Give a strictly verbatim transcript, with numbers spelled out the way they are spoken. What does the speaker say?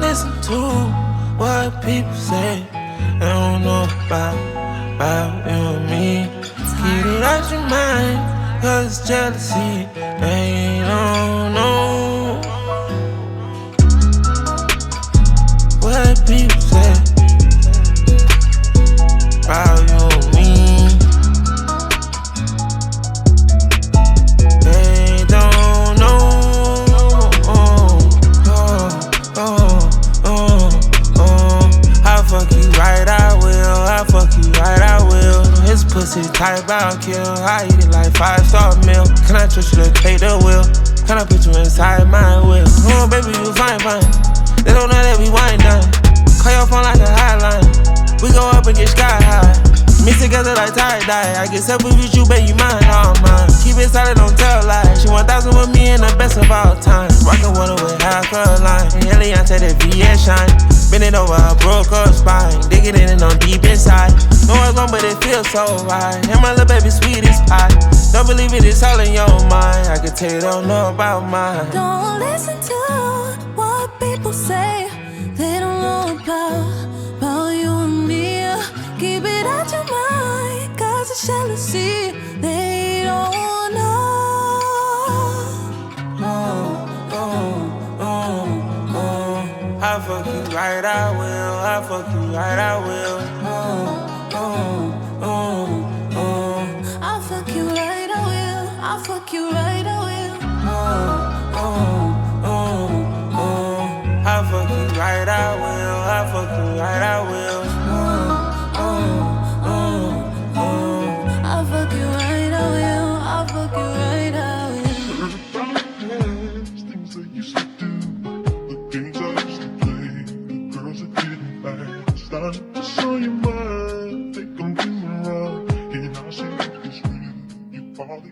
listen to what people say. They don't know about, about you and me. Keep it out your mind, cause it's jealousy. They don't know what people say about you and me. They don't know. Oh, oh, oh, oh. I'll fuck you right, I will. I'll fuck you right, I will. His pussy type, I'll kill. I eat it like five star meal. Can I trust you to take the wheel? Can I put you inside my will? Oh, baby, you fine, fine. They don't know that we wind down. Call your phone like a hotline. We go up and get sky high. Mix together like tie-dye. I get selfish with you, baby, you mine, all mine. Keep it solid, don't tell lies. She one thousand with me and the best of all time. Rockin' water with half a line. And Eliante, that V S shine. Bend it over, I broke her spine. Digging in and on deep inside. No it's long, but it feels so right. And my little baby sweet as pie. Don't believe it, it's all in your mind. I can tell you don't know about mine. Don't listen to what people say. They don't know about, about you and me. Keep it out your mind, cause it's jealousy. They don't know. Oh, oh, oh, oh. I'll fuck you right, I will. I'll fuck you right, I will. Oh, oh, oh, oh. I'll fuck you right, I will. I'll fuck you right, I will. Oh, oh, oh, oh. I'll fuck you right, I will. I'll fuck you right, I will. Oh, oh, oh, oh. I'll fuck you right, I will. I'll fuck you right, I will. Things I used to do, the games I used to play, the girls that didn't last. I saw you.